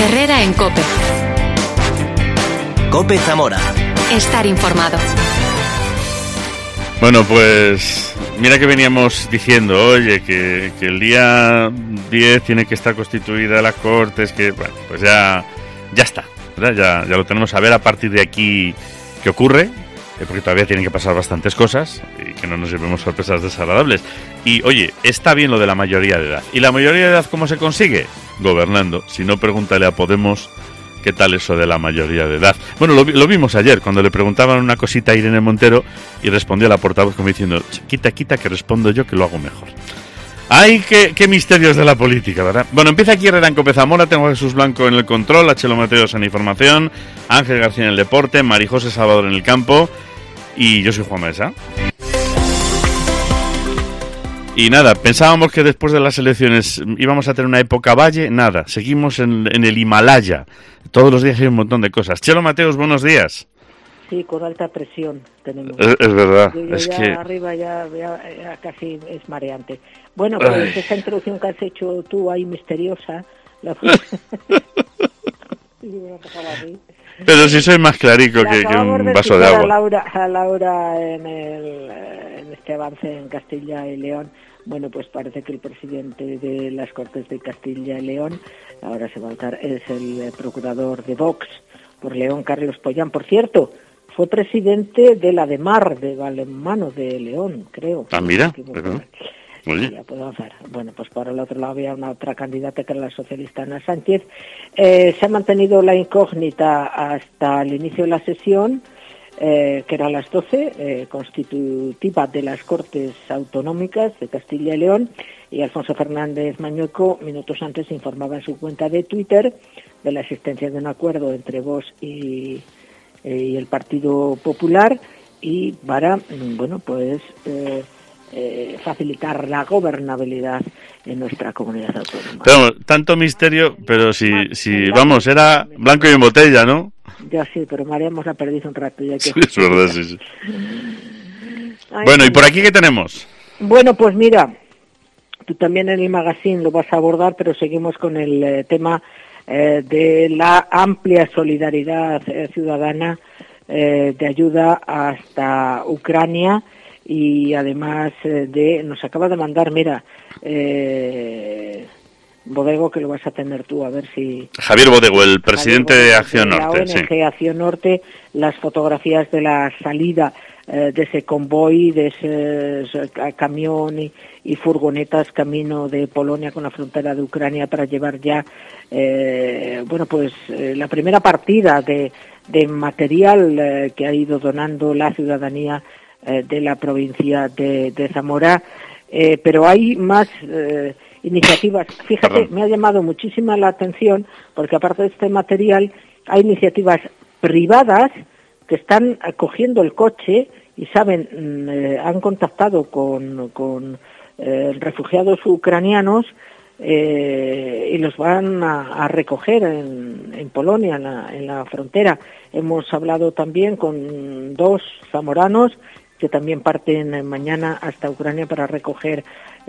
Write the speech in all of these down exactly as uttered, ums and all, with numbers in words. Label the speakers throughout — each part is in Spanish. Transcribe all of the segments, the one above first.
Speaker 1: Herrera en COPE.
Speaker 2: COPE Zamora.
Speaker 1: Estar informado.
Speaker 3: Bueno, pues mira que veníamos diciendo, oye, que, que el día diez tiene que estar constituida las Cortes, que bueno, pues ya, ya está, ¿verdad? Ya, ya lo tenemos a ver a partir de aquí qué ocurre, porque todavía tienen que pasar bastantes cosas y que no nos llevemos sorpresas desagradables. Y oye, está bien lo de la mayoría de edad. ¿Y la mayoría de edad cómo se consigue? Gobernando. Si no, pregúntale a Podemos qué tal eso de la mayoría de edad. Bueno, lo, lo vimos ayer, cuando le preguntaban una cosita a Irene Montero y respondió la portavoz como diciendo, quita, quita, que respondo yo, que lo hago mejor. ¡Ay, qué, qué misterios de la política!, ¿verdad? Bueno, empieza aquí Herrera en COPE Zamora, tengo a Jesús Blanco en el control, a Chelo Mateos en información, Ángel García en el deporte, Marijose Salvador en el campo y yo soy Juan Mesa. Y nada, pensábamos que después de las elecciones íbamos a tener una época valle, nada, seguimos en, en el Himalaya, todos los días hay un montón de cosas. Chelo Mateos, buenos días.
Speaker 4: Sí, con alta presión tenemos.
Speaker 3: Es, es verdad,
Speaker 4: yo, yo
Speaker 3: es
Speaker 4: ya
Speaker 3: que...
Speaker 4: arriba ya, ya, ya casi es mareante. Bueno, pues Ay. esta introducción que has hecho tú ahí misteriosa... La...
Speaker 3: Pero si soy más clarico que, que un vaso de agua.
Speaker 4: A Laura, a Laura en, el, en este avance en Castilla y León. Bueno, pues parece que el presidente de las Cortes de Castilla y León, ahora se va a votar, es el procurador de Vox por León, Carlos Pollán. Por cierto, fue presidente de la de Mar, de Balonmano de León, creo.
Speaker 3: Ah, mira. Pero...
Speaker 4: Sí, ya puedo avanzar. Bueno, pues por el otro lado había una otra candidata que era la socialista Ana Sánchez. Eh, se ha mantenido la incógnita hasta el inicio de la sesión, eh, que era a las doce, eh, constitutiva de las Cortes Autonómicas de Castilla y León, y Alfonso Fernández Mañueco, minutos antes, informaba en su cuenta de Twitter de la existencia de un acuerdo entre Vox y, eh, y el Partido Popular, y para, bueno, pues... Eh, Eh, facilitar la gobernabilidad en nuestra comunidad autónoma.
Speaker 3: Pero, tanto misterio, pero si, si vamos, era blanco y en botella, ¿no?
Speaker 4: Ya sí, pero María hemos perdido un rato. Ya que
Speaker 3: sí, es verdad, sí, sí.
Speaker 4: Ay,
Speaker 3: bueno, ¿y por aquí qué tenemos?
Speaker 4: Bueno, pues mira, tú también en el magazine lo vas a abordar, pero seguimos con el eh, tema eh, de la amplia solidaridad eh, ciudadana eh, de ayuda hasta Ucrania. Y además eh, de nos acaba de mandar, mira, eh, Bodego, que lo vas a tener tú, a ver si...
Speaker 3: Javier Bodego, el presidente Bodego, de Acción
Speaker 4: de
Speaker 3: Norte.
Speaker 4: La O N G
Speaker 3: sí.
Speaker 4: Acción Norte, las fotografías de la salida eh, de ese convoy, de ese, ese camión y, y furgonetas camino de Polonia con la frontera de Ucrania para llevar ya, eh, bueno, pues eh, la primera partida de, de material eh, que ha ido donando la ciudadanía de la provincia de, de Zamora, eh, pero hay más eh, iniciativas. Fíjate, Perdón. me ha llamado muchísima la atención porque aparte de este material hay iniciativas privadas que están cogiendo el coche y saben, eh, han contactado con, con eh, refugiados ucranianos eh, y los van a, a recoger en, en Polonia, en la, en la frontera. Hemos hablado también con dos zamoranos que también parten mañana hasta Ucrania para recoger,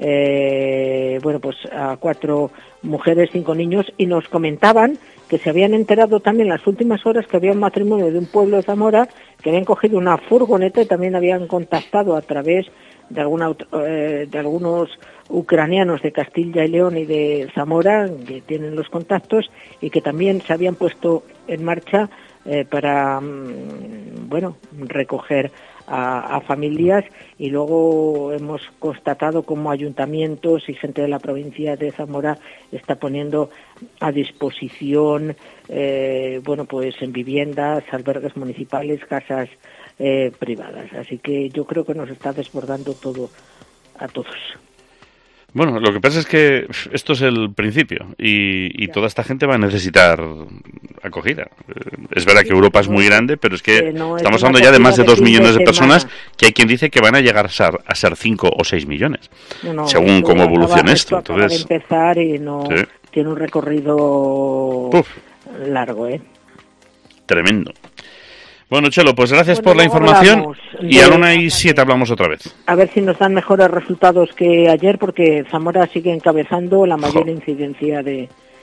Speaker 4: eh, bueno, pues a cuatro mujeres, cinco niños, y nos comentaban que se habían enterado también en las últimas horas que había un matrimonio de un pueblo de Zamora que habían cogido una furgoneta y también habían contactado a través de, alguna, eh, de algunos ucranianos de Castilla y León y de Zamora, que tienen los contactos, y que también se habían puesto en marcha eh, para, mm, bueno, recoger A, a familias, y luego hemos constatado cómo ayuntamientos y gente de la provincia de Zamora está poniendo a disposición, eh, bueno, pues en viviendas, albergues municipales, casas eh, privadas. Así que yo creo que nos está desbordando todo a todos.
Speaker 3: Bueno, lo que pasa es que esto es el principio y, y toda esta gente va a necesitar acogida. Es verdad que Europa es muy grande, pero es que no, estamos hablando ya de más de dos millones de personas, que hay quien dice que van a llegar a ser, a ser cinco o seis millones, no, no, según cómo evolucione esto.
Speaker 4: esto Entonces, acaba de empezar y no sí. tiene un recorrido Uf. largo, ¿eh?
Speaker 3: Tremendo. Bueno, Chelo, pues gracias bueno, por la información de... y a la una y siete hablamos otra vez.
Speaker 4: A ver si nos dan mejores resultados que ayer, porque Zamora sigue encabezando la mayor jo. incidencia de,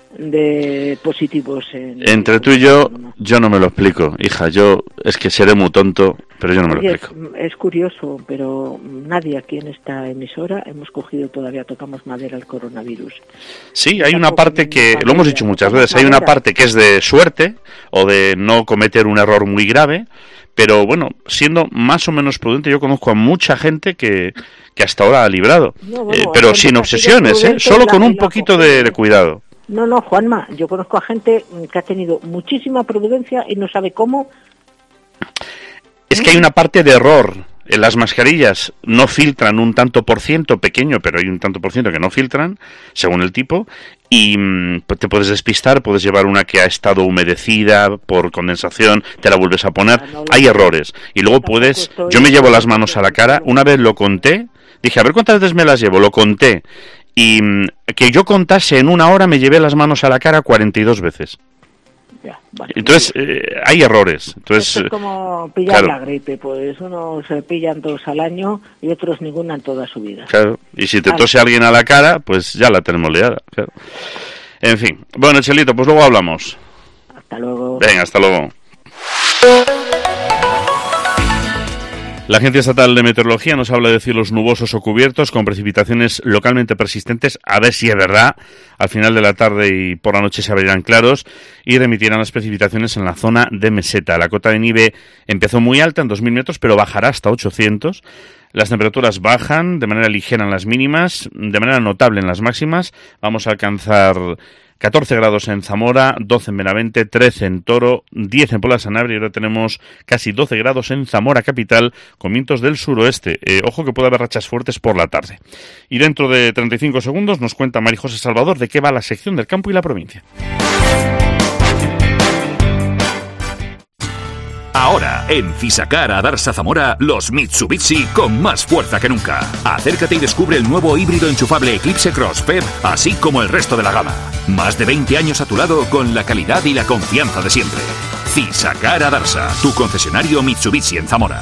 Speaker 4: de positivos. En,
Speaker 3: Entre
Speaker 4: en,
Speaker 3: tú y yo, yo no me lo explico, hija. Yo es que seré muy tonto, pero yo no me lo
Speaker 4: Oye,
Speaker 3: explico.
Speaker 4: Es, es curioso, pero nadie aquí en esta emisora hemos cogido todavía, tocamos madera al coronavirus.
Speaker 3: Sí, hay una parte que, lo hemos dicho muchas veces, hay una
Speaker 4: madera.
Speaker 3: parte que es de suerte o de no cometer un error muy grave, pero bueno, siendo más o menos prudente, yo conozco a mucha gente que, que hasta ahora ha librado,
Speaker 4: No, bueno,
Speaker 3: eh, pero sin obsesiones, ¿eh? Solo con un poquito de, de cuidado.
Speaker 4: No, no, Juanma, yo conozco a gente que ha tenido muchísima prudencia y no sabe cómo.
Speaker 3: Es que hay una parte de error. En las mascarillas no filtran un tanto por ciento pequeño, pero hay un tanto por ciento que no filtran, según el tipo, y mmm, te puedes despistar, puedes llevar una que ha estado humedecida por condensación, te la vuelves a poner, ah, no, hay no, errores. Y luego puedes, yo me llevo las manos a la cara, una vez lo conté, dije, a ver cuántas veces me las llevo, lo conté, y mmm, que yo contase en una hora me llevé las manos a la cara cuarenta y dos veces.
Speaker 4: Ya, vale.
Speaker 3: Entonces, eh, hay errores. Entonces,
Speaker 4: Esto es como pillar
Speaker 3: claro.
Speaker 4: la gripe, pues unos se pillan dos al año y otros ninguna en toda su vida.
Speaker 3: Claro, y si te
Speaker 4: vale.
Speaker 3: tose alguien a la cara, pues ya la tenemos liada. Claro. En fin, bueno, Chelito, pues luego hablamos.
Speaker 4: Hasta luego.
Speaker 3: Venga, hasta luego. La Agencia Estatal de Meteorología nos habla de cielos nubosos o cubiertos con precipitaciones localmente persistentes, a ver si es verdad. Al final de la tarde y por la noche se abrirán claros y remitirán las precipitaciones en la zona de meseta. La cota de nieve empezó muy alta, en dos mil metros, pero bajará hasta ochocientos. Las temperaturas bajan de manera ligera en las mínimas, de manera notable en las máximas. Vamos a alcanzar catorce grados en Zamora, doce en Benavente, trece en Toro, diez en Puebla de Sanabria y ahora tenemos casi doce grados en Zamora capital con vientos del suroeste. Eh, ojo que puede haber rachas fuertes por la tarde. Y dentro de treinta y cinco segundos nos cuenta María José Salvador de qué va la sección del campo y la provincia.
Speaker 2: Ahora, en Fisacar a Darsa Zamora, los Mitsubishi con más fuerza que nunca. Acércate y descubre el nuevo híbrido enchufable Eclipse Cross P E V, así como el resto de la gama. Más de veinte años a tu lado con la calidad y la confianza de siempre. Fisacar a Darsa, tu concesionario Mitsubishi en Zamora.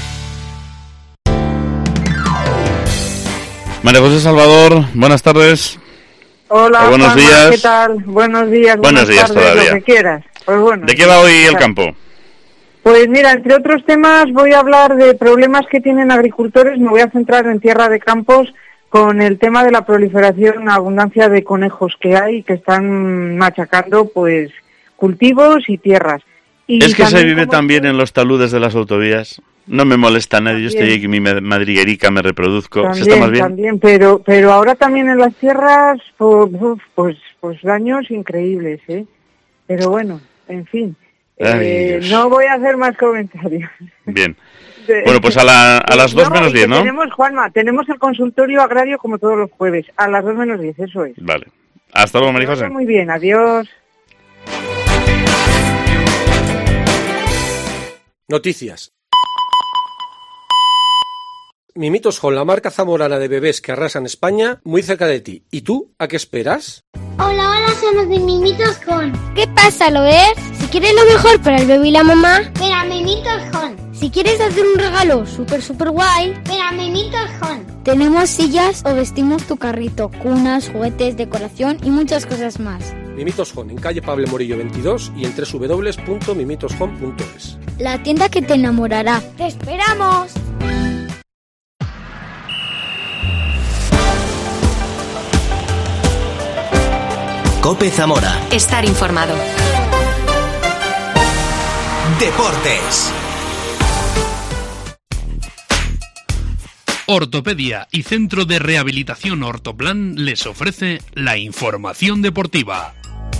Speaker 3: María José Salvador, buenas tardes.
Speaker 5: Hola,
Speaker 3: o buenos
Speaker 5: Juanma,
Speaker 3: días.
Speaker 5: ¿qué tal? Buenos días,
Speaker 3: buenos días
Speaker 5: tardes,
Speaker 3: todavía.
Speaker 5: Lo que quieras. Pues bueno,
Speaker 3: ¿de qué va hoy el campo?
Speaker 5: Pues mira, entre otros temas voy a hablar de problemas que tienen agricultores. Me voy a centrar en tierra de campos con el tema de la proliferación, abundancia de conejos que hay que están machacando pues cultivos y tierras. Y
Speaker 3: es que se vive
Speaker 5: como...
Speaker 3: también en los taludes de las autovías. No me molesta a nadie, yo estoy aquí, mi madriguerica, me reproduzco.
Speaker 5: También,
Speaker 3: ¿Se está más bien?
Speaker 5: También, pero, pero ahora también en las tierras, pues, pues, pues daños increíbles, ¿eh? Pero bueno, en fin.
Speaker 3: Ay,
Speaker 5: eh, no voy a hacer más comentarios.
Speaker 3: Bien. Bueno, pues a, la, a las dos
Speaker 5: no,
Speaker 3: menos diez, ¿no?
Speaker 5: Tenemos, Juanma, tenemos el consultorio agrario como todos los jueves, a las dos menos diez, eso es.
Speaker 3: Vale. Hasta luego, María José.
Speaker 5: Muy bien, adiós.
Speaker 6: Noticias. Mimitos con la marca zamorana de bebés que arrasan España, muy cerca de ti. ¿Y tú, a qué esperas?
Speaker 7: Hola, hola, somos de Mimitos con.
Speaker 8: ¿Qué pasa, lo ves? Si quieres lo mejor para el bebé y la mamá,
Speaker 7: ven a Mimitos con.
Speaker 8: Si quieres hacer un regalo súper, súper guay,
Speaker 7: ven a Mimitos con.
Speaker 8: Tenemos sillas o vestimos tu carrito, cunas, juguetes, decoración y muchas cosas más.
Speaker 6: Mimitos Home, en calle Pablo Morillo veintidós y en doble u doble u doble u punto mimitos home punto es.
Speaker 8: La tienda que te enamorará. ¡Te esperamos!
Speaker 9: COPE Zamora.
Speaker 1: Estar informado.
Speaker 9: Deportes.
Speaker 10: Ortopedia y Centro de Rehabilitación Ortoplan les ofrece la información deportiva.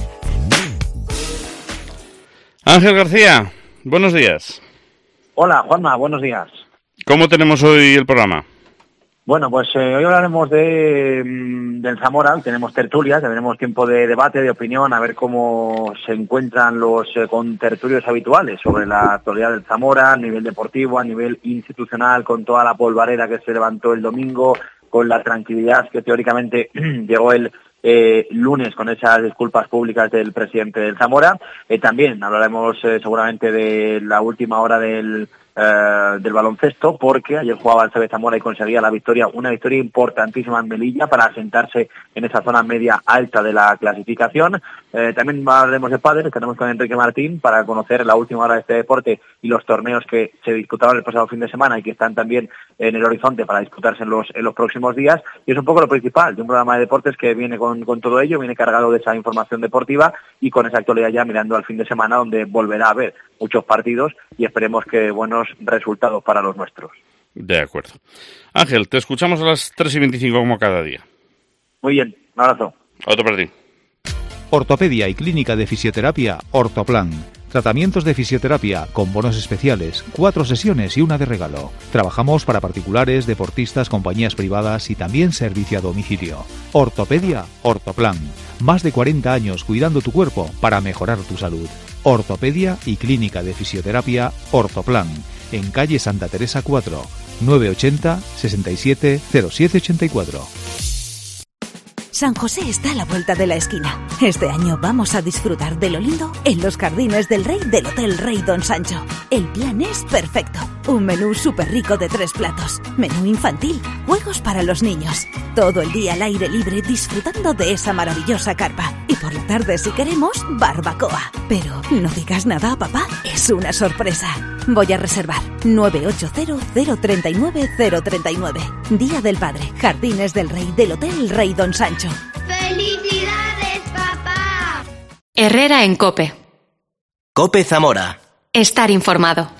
Speaker 3: Ángel García, buenos días.
Speaker 11: Hola, Juanma, buenos días.
Speaker 3: ¿Cómo tenemos hoy el programa?
Speaker 11: Bueno, pues eh, hoy hablaremos de mm, del Zamora, tenemos tertulias, tendremos tiempo de debate, de opinión, a ver cómo se encuentran los eh, contertulios habituales sobre la actualidad del Zamora, a nivel deportivo, a nivel institucional, con toda la polvareda que se levantó el domingo, con la tranquilidad que teóricamente llegó el eh, lunes con esas disculpas públicas del presidente del Zamora. Eh, también hablaremos eh, seguramente de la última hora del eh, del baloncesto, porque ayer jugaba el C B Zamora y conseguía la victoria, una victoria importantísima en Melilla para asentarse en esa zona media alta de la clasificación. Eh, también hablaremos de pádel, estaremos con Enrique Martín para conocer la última hora de este deporte y los torneos que se disputaron el pasado fin de semana y que están también en el horizonte para disputarse en los, en los próximos días. Y es un poco lo principal de un programa de deportes que viene con, con todo ello, viene cargado de esa información deportiva y con esa actualidad ya mirando al fin de semana, donde volverá a haber muchos partidos y esperemos que buenos resultados para los nuestros.
Speaker 3: De acuerdo. Ángel, te escuchamos a las tres y veinticinco como cada día.
Speaker 11: Muy bien, un abrazo.
Speaker 3: Otro para ti.
Speaker 12: Ortopedia y Clínica de Fisioterapia Ortoplan. Tratamientos de fisioterapia con bonos especiales, cuatro sesiones y una de regalo. Trabajamos para particulares, deportistas, compañías privadas y también servicio a domicilio. Ortopedia Ortoplan. Más de cuarenta años cuidando tu cuerpo para mejorar tu salud. Ortopedia y Clínica de Fisioterapia Ortoplan. En calle Santa Teresa cuatro, nueve ochenta, sesenta y siete, cero siete ochenta y cuatro.
Speaker 13: San José está a la vuelta de la esquina. Este año vamos a disfrutar de lo lindo en los Jardines del Rey del Hotel Rey Don Sancho. El plan es perfecto. Un menú súper rico de tres platos, menú infantil, juegos para los niños. Todo el día al aire libre disfrutando de esa maravillosa carpa. Y por la tarde, si queremos, barbacoa. Pero no digas nada a papá, es una sorpresa. Voy a reservar nueve ocho cero, cero tres nueve, cero tres nueve. Día del Padre, Jardines del Rey del Hotel Rey Don Sancho.
Speaker 7: ¡Felicidades, papá!
Speaker 1: Herrera en COPE.
Speaker 9: COPE Zamora.
Speaker 1: Estar informado.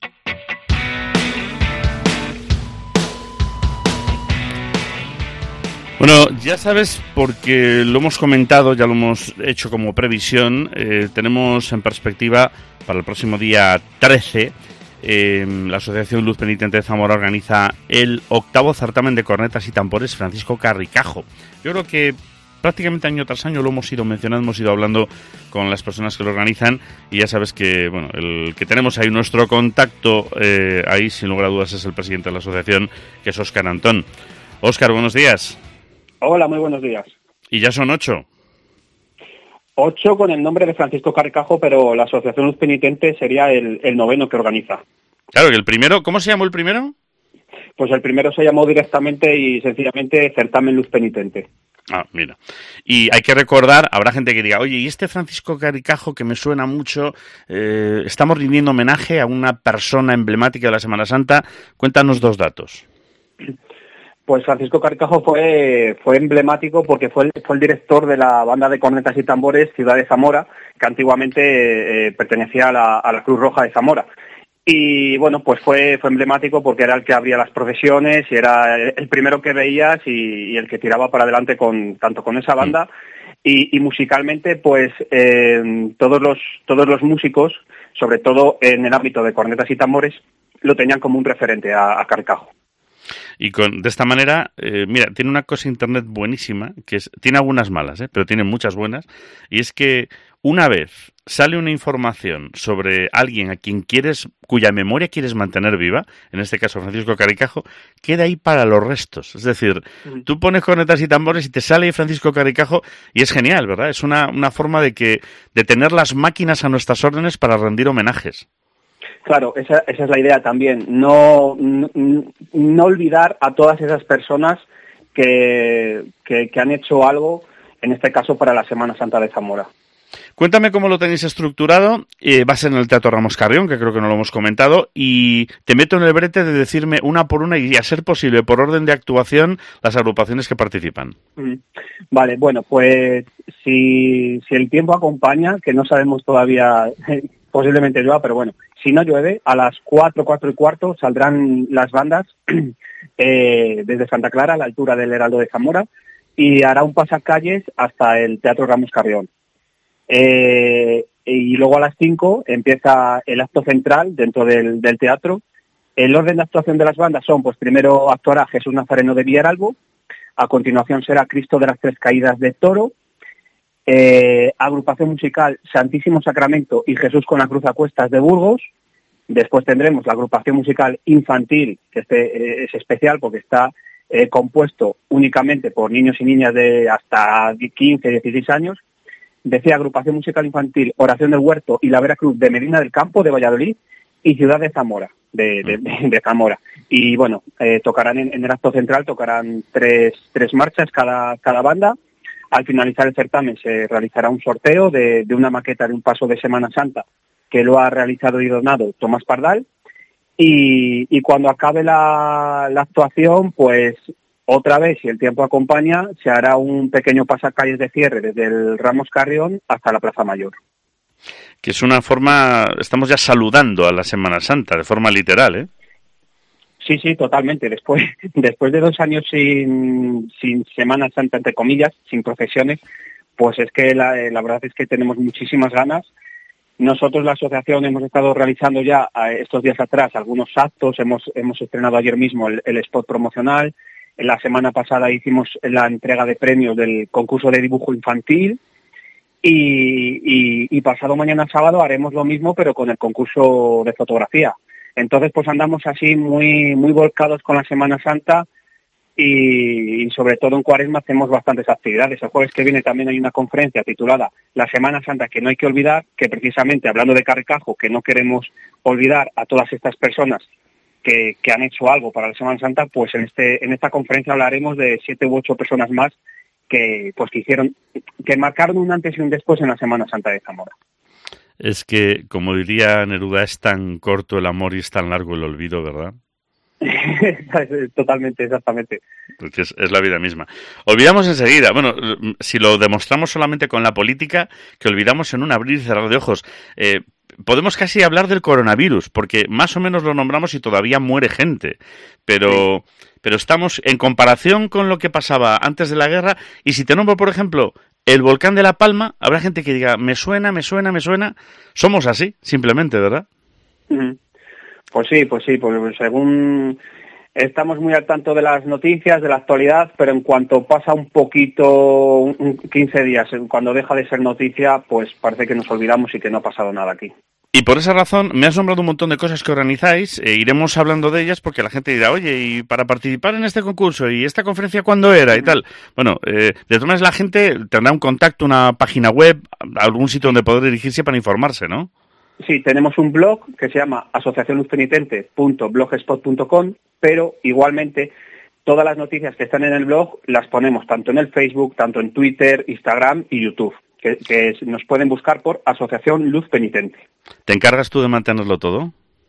Speaker 3: Bueno, ya sabes, porque lo hemos comentado, ya lo hemos hecho como previsión, eh, tenemos en perspectiva para el próximo día trece, eh, la Asociación Luz Penitente de Zamora organiza el octavo certamen de cornetas y tambores Francisco Carricajo. Yo creo que prácticamente año tras año lo hemos ido mencionando, hemos ido hablando con las personas que lo organizan y ya sabes que bueno, el que tenemos ahí nuestro contacto, eh, ahí sin lugar a dudas es el presidente de la asociación, que es Óscar Antón. Óscar, buenos días.
Speaker 14: Hola, muy buenos días.
Speaker 3: Y ya son ocho.
Speaker 14: Ocho con el nombre de Francisco Carricajo, pero la Asociación Luz Penitente sería el, el noveno que organiza.
Speaker 3: Claro, que el primero, ¿cómo se llamó el primero?
Speaker 14: Pues el primero se llamó directamente y sencillamente Certamen Luz Penitente.
Speaker 3: Ah, mira. Y hay que recordar, habrá gente que diga, oye, ¿y este Francisco Carricajo que me suena mucho? Eh, estamos rindiendo homenaje a una persona emblemática de la Semana Santa. Cuéntanos dos datos.
Speaker 14: Pues Francisco Carricajo fue fue emblemático porque fue el, fue el director de la banda de cornetas y tambores Ciudad de Zamora, que antiguamente eh, pertenecía a la, a la Cruz Roja de Zamora. Y bueno, pues fue fue emblemático porque era el que abría las procesiones y era el, el primero que veías y, y el que tiraba para adelante con tanto con esa banda y, y musicalmente, pues eh, todos los todos los músicos, sobre todo en el ámbito de cornetas y tambores, lo tenían como un referente a, a Carricajo.
Speaker 3: Y con, de esta manera, eh, mira, tiene una cosa internet buenísima, que es, tiene algunas malas, ¿eh? Pero tiene muchas buenas, y es que una vez sale una información sobre alguien a quien quieres, cuya memoria quieres mantener viva, en este caso Francisco Carricajo, queda ahí para los restos. Es decir, uh-huh. Tú pones cornetas y tambores y te sale ahí Francisco Carricajo, y es genial, ¿verdad? Es una, una forma de que, de tener las máquinas a nuestras órdenes para rendir homenajes.
Speaker 14: Claro, esa, esa es la idea también, no, no, no olvidar a todas esas personas que, que, que han hecho algo, en este caso para la Semana Santa de Zamora.
Speaker 3: Cuéntame cómo lo tenéis estructurado. Eh, va a ser en el Teatro Ramos Carrión, que creo que no lo hemos comentado, y te meto en el brete de decirme una por una y, a ser posible, por orden de actuación, las agrupaciones que participan.
Speaker 14: Mm. Vale, bueno, pues si, si el tiempo acompaña, que no sabemos todavía, posiblemente llueva, pero bueno, si no llueve, a las cuatro, cuatro y cuarto saldrán las bandas eh, desde Santa Clara, a la altura del Heraldo de Zamora, y hará un pasacalles hasta el Teatro Ramos Carrión. Eh, y luego a las cinco empieza el acto central dentro del, del teatro. El orden de actuación de las bandas son, pues primero actuará Jesús Nazareno de Villaralbo, a continuación será Cristo de las Tres Caídas de Toro, eh, agrupación musical Santísimo Sacramento y Jesús con la Cruz a Cuestas de Burgos. Después tendremos la agrupación musical infantil, que este eh, es especial porque está eh, compuesto únicamente por niños y niñas de hasta quince, dieciséis años. Decía agrupación musical infantil Oración del Huerto y la Veracruz de Medina del Campo de Valladolid, y Ciudad de Zamora, de, de, de, de Zamora. Y bueno, eh, tocarán en, en el acto central, tocarán tres, tres marchas cada, cada banda. Al finalizar el certamen se realizará un sorteo de, de una maqueta de un paso de Semana Santa que lo ha realizado y donado Tomás Pardal. Y, y cuando acabe la, la actuación, pues otra vez, si el tiempo acompaña, se hará un pequeño pasacalles de cierre desde el Ramos Carrión hasta la Plaza Mayor.
Speaker 3: Que es una forma, estamos ya saludando a la Semana Santa, de forma literal, ¿eh?
Speaker 14: Sí, sí, totalmente. Después, después de dos años sin, sin Semana Santa, entre comillas, sin procesiones, pues es que la, la verdad es que tenemos muchísimas ganas. Nosotros, la asociación, hemos estado realizando ya estos días atrás algunos actos. Hemos, hemos estrenado ayer mismo el, el spot promocional. La semana pasada hicimos la entrega de premios del concurso de dibujo infantil. Y, y, y pasado mañana sábado haremos lo mismo, pero con el concurso de fotografía. Entonces, pues andamos así muy muy volcados con la Semana Santa y, y sobre todo en Cuaresma hacemos bastantes actividades. El jueves que viene también hay una conferencia titulada La Semana Santa que no hay que olvidar, que precisamente hablando de Carricajo, que no queremos olvidar a todas estas personas que, que han hecho algo para la Semana Santa, pues en este en esta conferencia hablaremos de siete u ocho personas más que pues que hicieron, que marcaron un antes y un después en la Semana Santa de Zamora.
Speaker 3: Es que, como diría Neruda, es tan corto el amor y es tan largo el olvido, ¿verdad?
Speaker 14: Totalmente, exactamente.
Speaker 3: Porque es, es la vida misma. Olvidamos enseguida. Bueno, si lo demostramos solamente con la política, que olvidamos en un abrir y cerrar de ojos. Eh, podemos casi hablar del coronavirus, porque más o menos lo nombramos y todavía muere gente. Pero, sí. pero estamos en comparación con lo que pasaba antes de la guerra. Y si te nombro, por ejemplo, el volcán de La Palma, habrá gente que diga, me suena, me suena, me suena. Somos así, simplemente, ¿verdad?
Speaker 14: Pues sí, pues sí, pues según estamos muy al tanto de las noticias, de la actualidad, pero en cuanto pasa un poquito, quince días, cuando deja de ser noticia, pues parece que nos olvidamos y que no ha pasado nada aquí.
Speaker 3: Y por esa razón me has nombrado un montón de cosas que organizáis, e iremos hablando de ellas porque la gente dirá, oye, y para participar en este concurso, ¿y esta conferencia cuándo era? Y tal. Bueno, eh, de todas maneras la gente tendrá un contacto, una página web, algún sitio donde poder dirigirse para informarse, ¿no?
Speaker 14: Sí, tenemos un blog que se llama asociación luz penitente punto blogspot punto com, pero igualmente todas las noticias que están en el blog las ponemos tanto en el Facebook, tanto en Twitter, Instagram y YouTube. Que, que nos pueden buscar por Asociación Luz Penitente.
Speaker 3: ¿Te encargas tú de mantenerlo todo?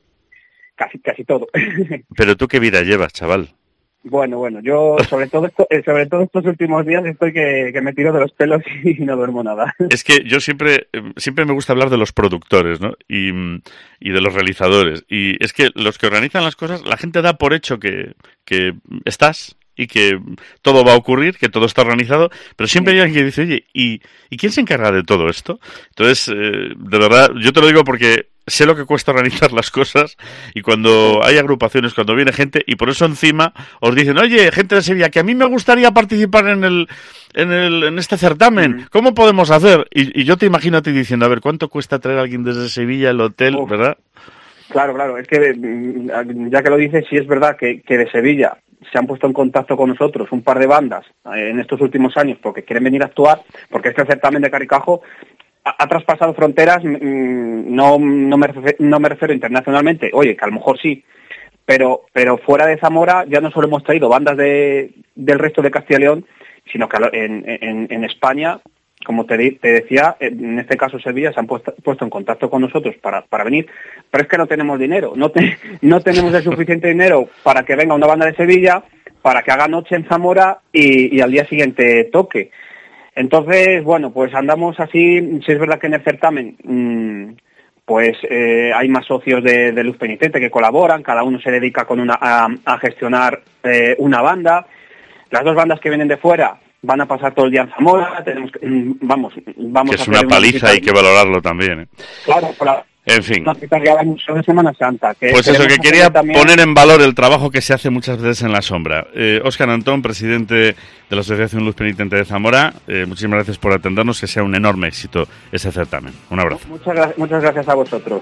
Speaker 14: Casi casi todo.
Speaker 3: ¿Pero tú qué vida llevas, chaval?
Speaker 14: Bueno, bueno, yo sobre todo esto, sobre todo estos últimos días estoy que, que me tiro de los pelos y no duermo nada.
Speaker 3: Es que yo siempre siempre me gusta hablar de los productores, ¿no? Y, y de los realizadores. Y es que los que organizan las cosas, la gente da por hecho que, que estás y que todo va a ocurrir, que todo está organizado, pero siempre hay alguien que dice, oye, ¿y, ¿y quién se encarga de todo esto? Entonces, eh, de verdad, yo te lo digo porque sé lo que cuesta organizar las cosas y cuando hay agrupaciones, cuando viene gente, y por eso encima os dicen, oye, gente de Sevilla, que a mí me gustaría participar en el en el en este certamen, ¿cómo podemos hacer? Y, y yo te imagino a ti diciendo, a ver, ¿cuánto cuesta traer a alguien desde Sevilla, el hotel, Uf. ¿verdad?
Speaker 14: Claro, claro, es que ya que lo dices, sí es verdad que, que de Sevilla se han puesto en contacto con nosotros un par de bandas en estos últimos años porque quieren venir a actuar, porque este certamen de Carricajo ha, ha traspasado fronteras, no, no, me refiero, no me refiero internacionalmente, oye, que a lo mejor sí, pero pero fuera de Zamora ya no solo hemos traído bandas de, del resto de Castilla y León, sino que en, en, en España, como te, te decía, en este caso Sevilla se han puesto, puesto en contacto con nosotros para, para venir, pero es que no tenemos dinero, no, te, no tenemos el suficiente dinero para que venga una banda de Sevilla, para que haga noche en Zamora y, y al día siguiente toque. Entonces, bueno, pues andamos así, si es verdad que en el certamen mmm, pues eh, hay más socios de, de Luz Penitente que colaboran, cada uno se dedica con una, a, a gestionar eh, una banda. Las dos bandas que vienen de fuera van a pasar todo el día en Zamora, tenemos que, vamos, vamos
Speaker 3: que es a una paliza, hay que valorarlo también, ¿eh?
Speaker 14: Claro, claro.
Speaker 3: En fin.
Speaker 14: Una guitarra de Museo de Semana Santa. Que
Speaker 3: pues eso, que quería también poner en valor el trabajo que se hace muchas veces en la sombra. Eh, Óscar Antón, presidente de la Asociación Luz Penitente de Zamora, eh, muchísimas gracias por atendernos, que sea un enorme éxito ese certamen. Un abrazo.
Speaker 14: Muchas gracias, muchas gracias a vosotros.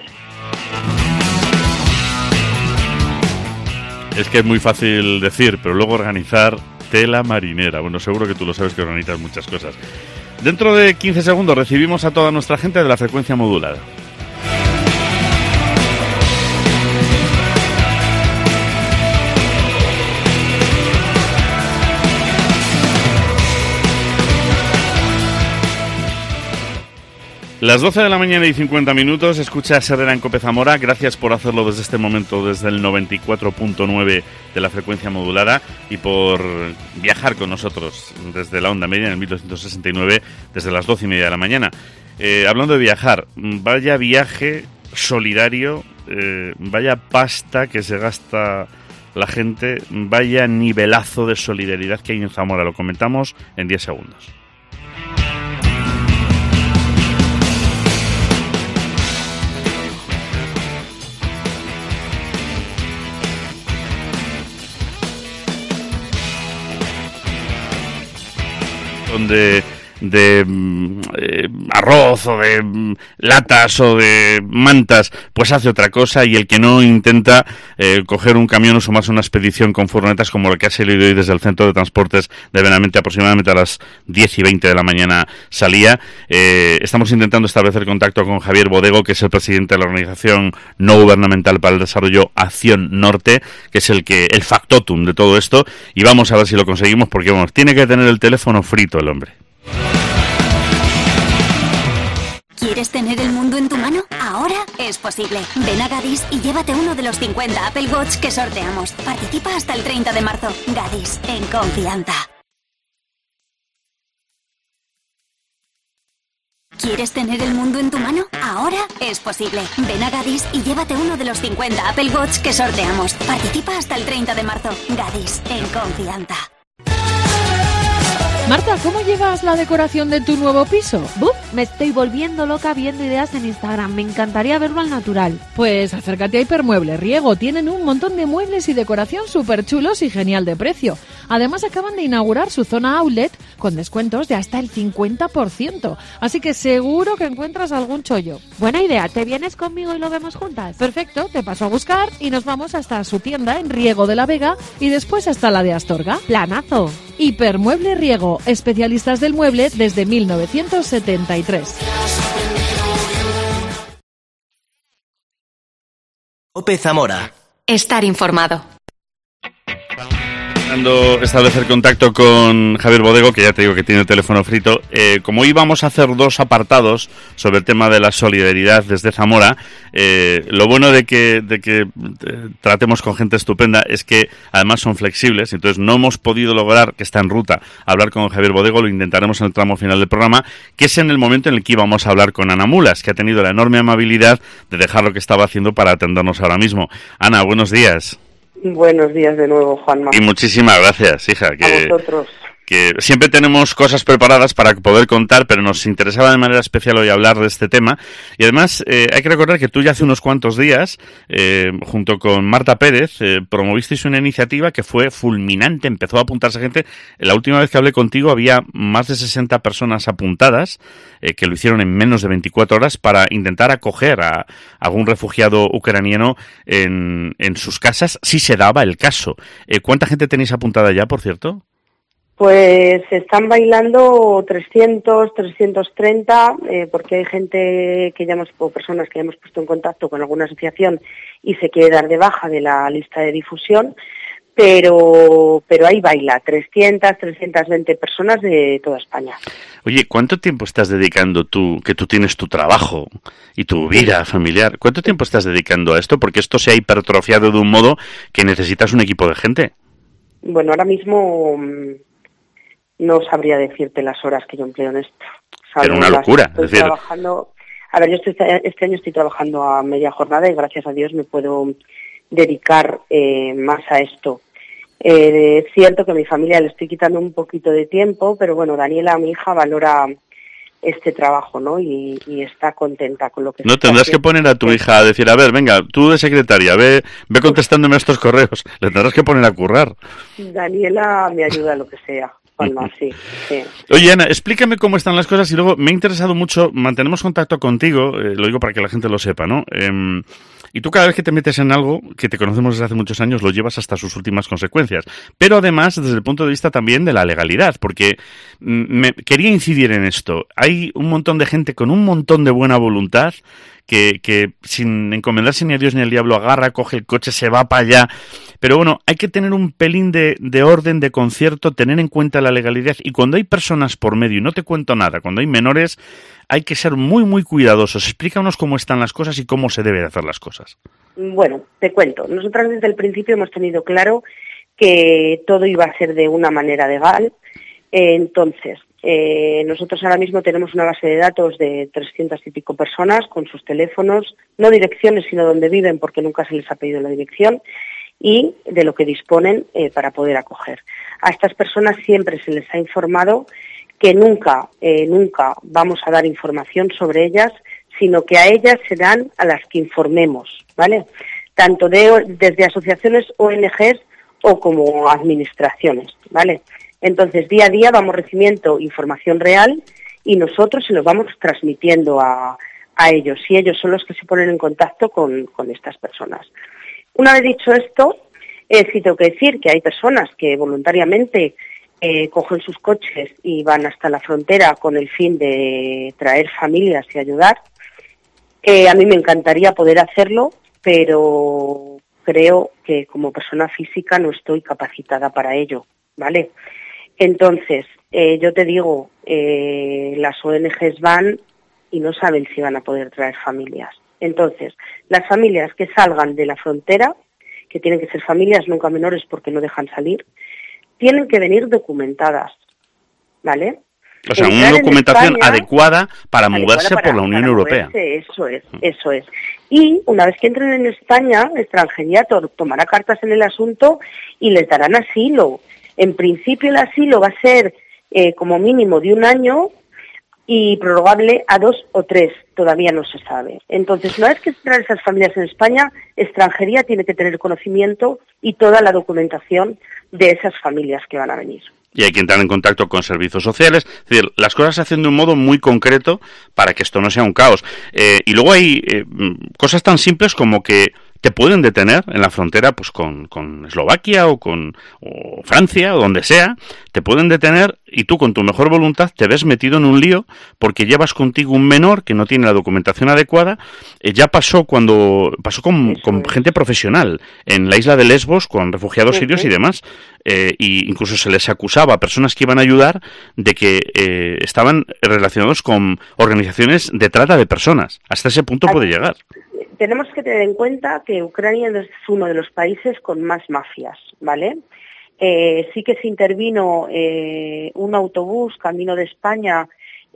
Speaker 3: Es que es muy fácil decir, pero luego organizar tela marinera. Bueno, seguro que tú lo sabes que organizas muchas cosas. Dentro de quince segundos recibimos a toda nuestra gente de la frecuencia modulada. Las doce de la mañana y cincuenta minutos, escucha Herrera en Cope Zamora. Gracias por hacerlo desde este momento, desde el noventa y cuatro punto nueve de la frecuencia modulada, y por viajar con nosotros desde la onda media en el mil doscientos sesenta y nueve, desde las doce y media de la mañana. Eh, hablando de viajar, vaya viaje solidario, eh, vaya pasta que se gasta la gente, vaya nivelazo de solidaridad que hay en Zamora. Lo comentamos en diez segundos. Donde de eh, arroz o de mm, latas o de mantas, pues hace otra cosa, y el que no intenta eh, coger un camión o sumarse a una expedición con furgonetas como la que ha salido hoy desde el centro de transportes de Benavente, aproximadamente a las diez y veinte de la mañana salía. Eh, estamos intentando establecer contacto con Javier Bodego, que es el presidente de la organización no gubernamental para el desarrollo Acción Norte, que es el que el factotum de todo esto, y vamos a ver si lo conseguimos, porque vamos, tiene que tener el teléfono frito el hombre.
Speaker 15: ¿Quieres tener el mundo en tu mano? Ahora es posible. Ven a Gadis y llévate uno de los cincuenta Apple Watch que sorteamos. Participa hasta el treinta de marzo. Gadis, en confianza. ¿Quieres tener el mundo en tu mano? Ahora es posible. Ven a Gadis y llévate uno de los cincuenta Apple Watch que sorteamos. Participa hasta el treinta de marzo. Gadis, en confianza.
Speaker 16: Marta, ¿cómo llevas la decoración de tu nuevo piso?
Speaker 17: ¡Buf! Me estoy volviendo loca viendo ideas en Instagram. Me encantaría verlo al natural.
Speaker 16: Pues acércate a Hipermueble Riego. Tienen un montón de muebles y decoración súper chulos y genial de precio. Además, acaban de inaugurar su zona outlet con descuentos de hasta el cincuenta por ciento. Así que seguro que encuentras algún chollo.
Speaker 17: Buena idea. ¿Te vienes conmigo y lo vemos juntas?
Speaker 16: Perfecto. Te paso a buscar y nos vamos hasta su tienda en Riego de la Vega y después hasta la de Astorga.
Speaker 17: ¡Planazo!
Speaker 16: Hipermueble Riego, especialistas del mueble desde mil novecientos setenta y tres.
Speaker 9: Cope Zamora.
Speaker 1: Estar informado.
Speaker 3: Establecer contacto con Javier Bodego, que ya te digo que tiene el teléfono frito. Eh, como íbamos a hacer dos apartados sobre el tema de la solidaridad desde Zamora, eh, lo bueno de que, de que eh, tratemos con gente estupenda es que además son flexibles. Entonces no hemos podido lograr, que está en ruta, hablar con Javier Bodego. Lo intentaremos en el tramo final del programa, que es en el momento en el que íbamos a hablar con Ana Mulas, que ha tenido la enorme amabilidad de dejar lo que estaba haciendo para atendernos ahora mismo. Ana, buenos días.
Speaker 18: Buenos días de nuevo, Juanma.
Speaker 3: Y muchísimas gracias, hija. Que,
Speaker 18: a vosotros.
Speaker 3: Que siempre tenemos cosas preparadas para poder contar, pero nos interesaba de manera especial hoy hablar de este tema. Y además, eh, hay que recordar que tú ya hace unos cuantos días, eh, junto con Marta Pérez, eh, promovisteis una iniciativa que fue fulminante. Empezó a apuntarse gente. La última vez que hablé contigo había más de sesenta personas apuntadas, eh, que lo hicieron en menos de veinticuatro horas para intentar acoger a, a algún refugiado ucraniano en, en sus casas, si se daba el caso. Eh, ¿Cuánta gente tenéis apuntada ya, por cierto?
Speaker 18: Pues están bailando trescientos, trescientos treinta, eh, porque hay gente que ya hemos, o personas que ya hemos puesto en contacto con alguna asociación y se quiere dar de baja de la lista de difusión, pero pero ahí baila, trescientas, trescientas veinte personas de toda España.
Speaker 3: Oye, ¿cuánto tiempo estás dedicando tú, que tú tienes tu trabajo y tu vida familiar, cuánto tiempo estás dedicando a esto? Porque esto se ha hipertrofiado de un modo que necesitas un equipo de gente.
Speaker 18: Bueno, ahora mismo no sabría decirte las horas que yo empleo en esto.
Speaker 3: Pero una locura.
Speaker 18: Estoy
Speaker 3: es decir...
Speaker 18: trabajando, a ver, yo estoy, este año estoy trabajando a media jornada y gracias a Dios me puedo dedicar eh, más a esto. Eh, es cierto que a mi familia le estoy quitando un poquito de tiempo, pero bueno, Daniela, mi hija, valora este trabajo, ¿no? Y, y está contenta con lo que...
Speaker 3: No, tendrás que poner a tu hija a decir, a ver, venga, tú de secretaria, ve ve contestándome a estos correos. Le tendrás que poner a currar.
Speaker 18: Daniela me ayuda a lo que sea. Palma, sí, sí.
Speaker 3: Oye, Ana, explícame cómo están las cosas y luego me ha interesado mucho, mantenemos contacto contigo, eh, lo digo para que la gente lo sepa, ¿no? Eh, y tú cada vez que te metes en algo, que te conocemos desde hace muchos años, lo llevas hasta sus últimas consecuencias. Pero además, desde el punto de vista también de la legalidad, porque me quería incidir en esto. Hay un montón de gente con un montón de buena voluntad que, que sin encomendarse ni a Dios ni al diablo agarra, coge el coche, se va para allá. Pero bueno, hay que tener un pelín de, de orden, de concierto, tener en cuenta la legalidad. Y cuando hay personas por medio, y no te cuento nada, cuando hay menores, hay que ser muy, muy cuidadosos. Explícanos cómo están las cosas y cómo se deben hacer las cosas.
Speaker 18: Bueno, te cuento. Nosotros desde el principio hemos tenido claro que todo iba a ser de una manera legal. Eh, entonces, eh, nosotros ahora mismo tenemos una base de datos de trescientas y pico personas con sus teléfonos, no direcciones, sino donde viven, porque nunca se les ha pedido la dirección, y de lo que disponen eh, para poder acoger. A estas personas siempre se les ha informado que nunca, eh, nunca vamos a dar información sobre ellas, sino que a ellas serán a las que informemos, ¿vale? Tanto de, desde asociaciones O N Ges o como administraciones, ¿vale? Entonces, día a día vamos recibiendo información real y nosotros se los vamos transmitiendo a, a ellos, y ellos son los que se ponen en contacto con, con estas personas. Una vez dicho esto, eh, sí tengo que decir que hay personas que voluntariamente eh, cogen sus coches y van hasta la frontera con el fin de traer familias y ayudar. Eh, a mí me encantaría poder hacerlo, pero creo que como persona física no estoy capacitada para ello, ¿vale? Entonces, eh, yo te digo, eh, las O N Ges van y no saben si van a poder traer familias. Entonces, las familias que salgan de la frontera, que tienen que ser familias nunca menores porque no dejan salir, tienen que venir documentadas, ¿vale?
Speaker 3: O sea,
Speaker 18: Entrar
Speaker 3: una documentación
Speaker 18: España,
Speaker 3: adecuada para
Speaker 18: adecuada
Speaker 3: mudarse
Speaker 18: para,
Speaker 3: por la Unión
Speaker 18: para
Speaker 3: Europea.
Speaker 18: Moverse, eso es, eso es. Y una vez que entren en España, extranjería tomará cartas en el asunto y les darán asilo. En principio el asilo va a ser eh, como mínimo de un año y prorrogable a dos o tres, todavía no se sabe. Entonces, una vez que entran esas familias en España, extranjería tiene que tener conocimiento y toda la documentación de esas familias que van a venir.
Speaker 3: Y hay que entrar en contacto con servicios sociales. Es decir, las cosas se hacen de un modo muy concreto para que esto no sea un caos. Eh, y luego hay eh, cosas tan simples como que te pueden detener en la frontera pues con, con Eslovaquia o con o Francia o donde sea, te pueden detener y tú con tu mejor voluntad te ves metido en un lío porque llevas contigo un menor que no tiene la documentación adecuada. Eh, ya pasó cuando pasó con, con gente profesional en la isla de Lesbos con refugiados sirios y demás, eh, y incluso se les acusaba a personas que iban a ayudar de que eh, estaban relacionados con organizaciones de trata de personas. Hasta ese punto puede llegar.
Speaker 18: Tenemos que tener en cuenta que Ucrania es uno de los países con más mafias, ¿vale? Eh, sí que se intervino eh, un autobús camino de España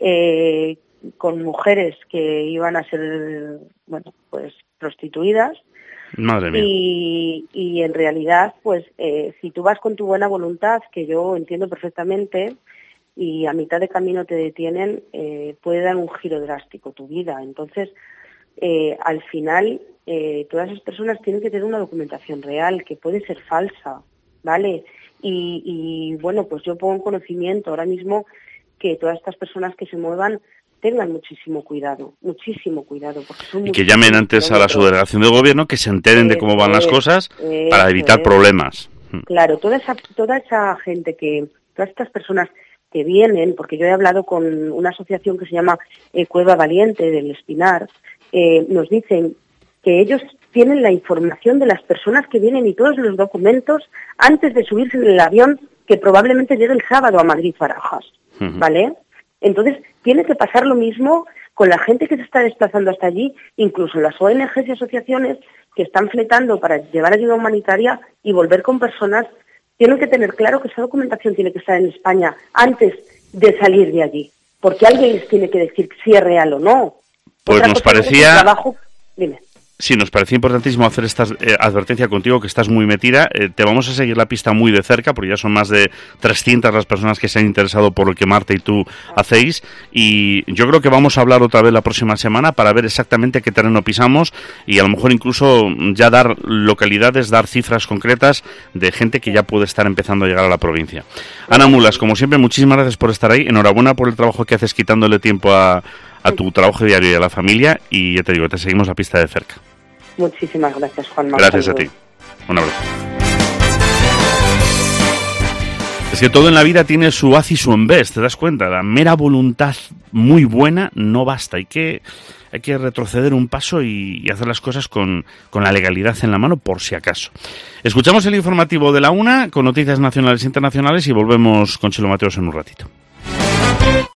Speaker 18: eh, con mujeres que iban a ser, bueno, pues prostituidas.
Speaker 3: Madre mía.
Speaker 18: Y, y en realidad, pues, eh, si tú vas con tu buena voluntad, que yo entiendo perfectamente, y a mitad de camino te detienen, eh, puede dar un giro drástico tu vida. Entonces, Eh, al final, eh, todas esas personas tienen que tener una documentación real, que puede ser falsa, ¿vale? Y, y bueno, pues yo pongo en conocimiento ahora mismo que todas estas personas que se muevan tengan muchísimo cuidado, muchísimo cuidado. Porque son
Speaker 3: y que llamen antes a la subdelegación del gobierno, que se enteren de cómo van las cosas para evitar problemas.
Speaker 18: Claro, toda esa, toda esa gente que, todas estas personas que vienen, porque yo he hablado con una asociación que se llama eh, Cueva Valiente del Espinar, Eh, nos dicen que ellos tienen la información de las personas que vienen y todos los documentos antes de subirse en el avión que probablemente llegue el sábado a Madrid-Barajas, uh-huh. ¿vale? Entonces, tiene que pasar lo mismo con la gente que se está desplazando hasta allí, incluso las O N Ges y asociaciones que están fletando para llevar ayuda humanitaria y volver con personas, tienen que tener claro que esa documentación tiene que estar en España antes de salir de allí, porque alguien les tiene que decir si es real o no.
Speaker 3: Pues
Speaker 18: Otra
Speaker 3: nos
Speaker 18: cosa
Speaker 3: parecía...
Speaker 18: Es trabajo... Dime.
Speaker 3: Sí, nos parecía importantísimo hacer esta eh, advertencia contigo, que estás muy metida. Eh, te vamos a seguir la pista muy de cerca, porque ya son más de trescientas las personas que se han interesado por lo que Marta y tú hacéis. Y yo creo que vamos a hablar otra vez la próxima semana para ver exactamente qué terreno pisamos y a lo mejor incluso ya dar localidades, dar cifras concretas de gente que ya puede estar empezando a llegar a la provincia. Ana Mulas, como siempre, muchísimas gracias por estar ahí. Enhorabuena por el trabajo que haces quitándole tiempo a... a tu trabajo diario y a la familia, y ya te digo, te seguimos la pista de cerca.
Speaker 18: Muchísimas gracias, Juanma.
Speaker 3: Gracias a ti. Un abrazo. Es que todo en la vida tiene su haz y su en vez, ¿te das cuenta? La mera voluntad muy buena no basta, hay que, hay que retroceder un paso y, y hacer las cosas con, con la legalidad en la mano por si acaso. Escuchamos el informativo de la una con noticias nacionales e internacionales y volvemos con Chelo Mateos en un ratito.